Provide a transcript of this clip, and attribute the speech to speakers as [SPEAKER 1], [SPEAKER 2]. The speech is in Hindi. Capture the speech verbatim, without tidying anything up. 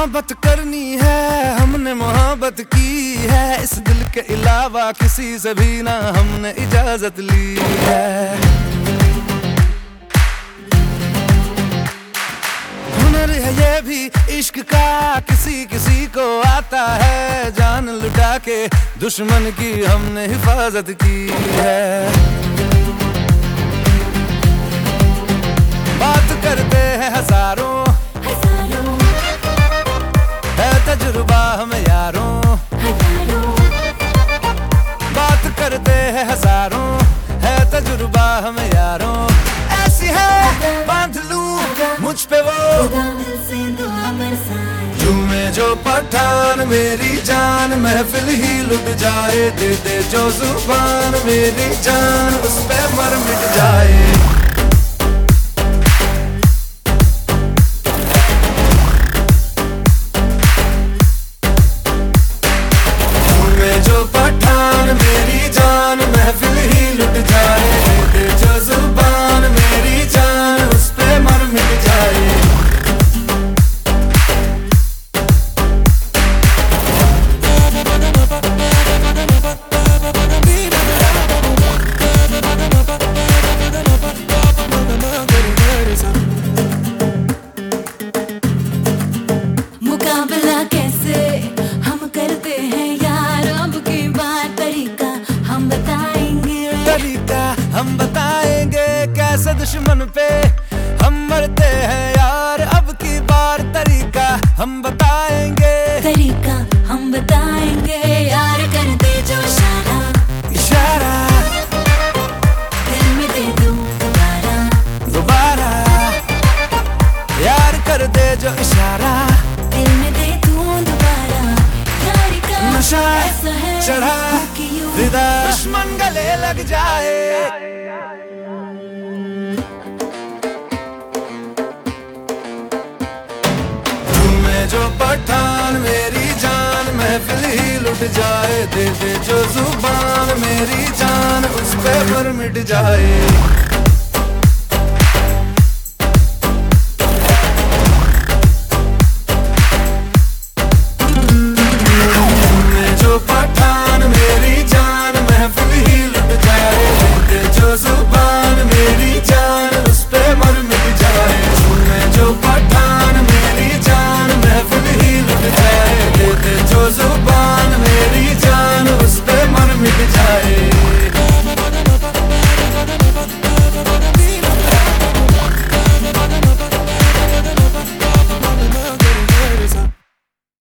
[SPEAKER 1] मोहब्बत करनी है, हमने मोहब्बत की है, इस दिल के अलावा किसी से भी ना हमने इजाजत ली है। हुनर है ये भी इश्क का, किसी किसी को आता है, जान लुटा के दुश्मन की हमने हिफाजत की है। बात करते हैं हजारों, है तजुर्बा हम यारों, बात करते हैं हजारों, है तजुर्बा हम यारों। ऐसी है बांध लूं मुझ पे वो झूमे जो पठान मेरी जान, महफिल ही लुट जाए, दे दे जो जुबान मेरी जान, उस पे मर मिट जाए। जो पठान मेरी जान, महफिल ही लुट जाए, दे जो जुबान मेरी जान, उस पे मर मिट जाए।
[SPEAKER 2] मुकाबला कैसे हम करते हैं यार, अब की बार तरीका हम बताएंगे,
[SPEAKER 1] तरीका हम बताएंगे, कैसे दुश्मन पे हम मरते हैं यार, अब की बार तरीका हम बताएंगे,
[SPEAKER 2] तरीका हम बताएंगे यार। कर दे जो इशारा,
[SPEAKER 1] इशारा
[SPEAKER 2] दिल में दे दूं दोबारा,
[SPEAKER 1] दोबारा यार कर दे जो इशारा,
[SPEAKER 2] दिल में दे दूं दोबारा। यार का
[SPEAKER 1] नशा
[SPEAKER 2] ऐसा है
[SPEAKER 1] चढ़ा
[SPEAKER 2] कि यूं
[SPEAKER 1] फिदा, दुश्मन गले लग जाए। झूमे जो पठान मेरी जान, महफिल ही लुट जाए, दे दे जो जुबान मेरी जान, उस पे मर मिट जाए।